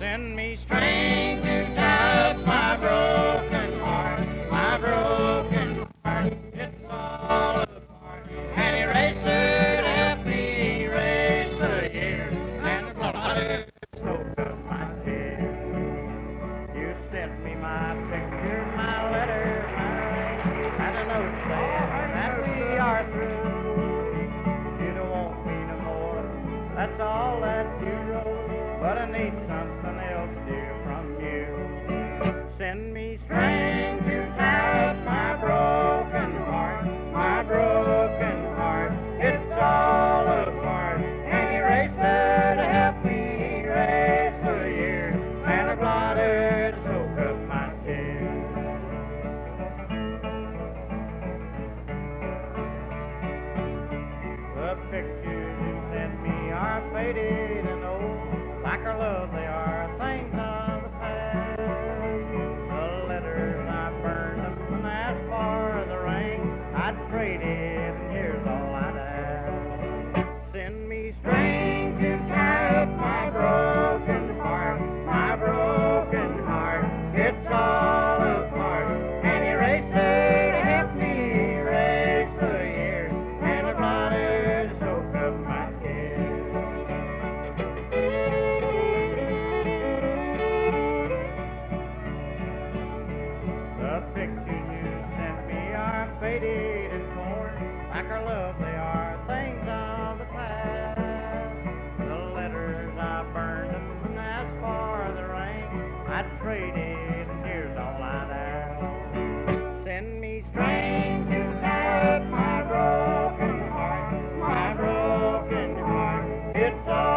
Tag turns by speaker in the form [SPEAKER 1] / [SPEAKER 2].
[SPEAKER 1] Send me string to tie up my broken heart, my broken heart. It's all apart. And eraser to help me erase the years and the blood soak up my tears. You sent me my pictures, my letters, my ring, and a note saying that we are through. You don't want me no more. That's all that you wrote, but I need something else, dear, from you. Send me string to tie up my broken heart, my broken heart. It's all apart. An eraser to help me erase the years, and a blotter to soak up my tears. The pictures you sent me are faded and old, like our love they are things of the past. The letters I burned them and asked for the ring, I'd trade it and here's all I'd ask. Send me string to tie up my broken heart, my broken heart. It's all apart. An eraser to help me erase the years, and a blotter to soak up my tears. The pictures you sent me are faded and torn, like our love they are things of the past. The letters I burned them and asked for the ring, I'd trade it and here's all I'd ask. Send me string to tie up my broken heart, my broken heart. It's all